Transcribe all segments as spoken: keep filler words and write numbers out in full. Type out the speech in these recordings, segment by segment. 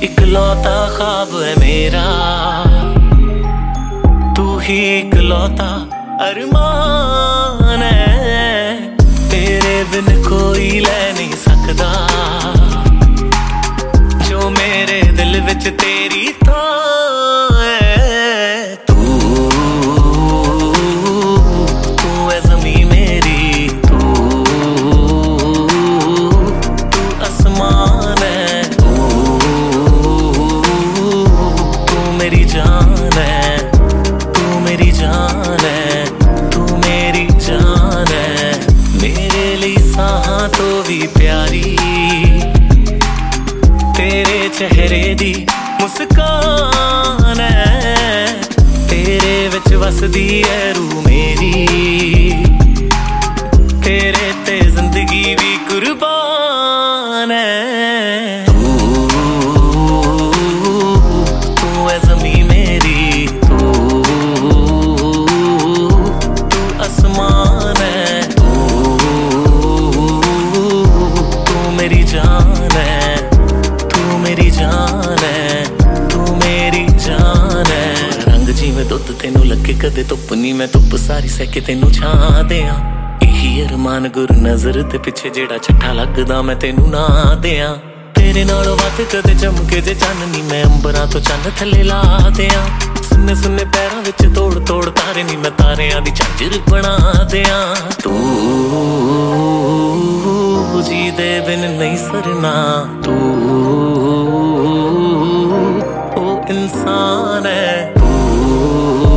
इकलौता ख्वाब है मेरा, तू ही इकलौता अरमान है। तेरे बिन कोई ले नहीं सकदा, जो मेरे दिल विच तेरी थां है। तू तू है ज़मीं मेरी, तू तू आसमान है। तू तू मेरी जान है, तू मेरी जान है, तू मेरी जान है। मेरे लिए साहां तो भी प्यारी तेरे चेहरे दी मुस्कान है। तेरे विच वसदी है रूह मेरी, तेरे ते जिंदगी भी कुर्बान है। तू तू है ज़मीं मेरी, तू तू आसमान है। तू तू मेरी जान है, तू मेरी जान है, तू मेरी जान है। रंग जिवें दुध तेनू लगे कदे धुप नी, मैं धुप सारी सह के तेनू छां देआं। यही अरमान गुर नजर ते पिछे जेड़ा छट्ठा लगदा मैं तेनू ना देआं। तेरे नालों वध कदे चमके जे चन्न नी, मैं अंबरां तो चन्न थल्ले ला देआं। सुन्ने सुन्ने पैरां विच तोड़ तोड़ तारे नी, मैं तारियां दी झांजर बना देआं। तू जी दे बिन नहीं सरना, तू ओ इंसान है। तू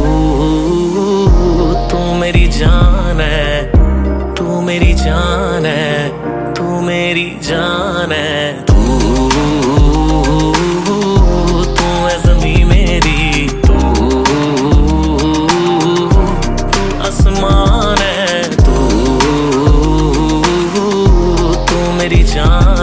तू मेरी जान है, तू मेरी जान है, तू मेरी जान है। तू तू है ज़मीं मेरी, तू तू आसमान है। तू तू मेरी जान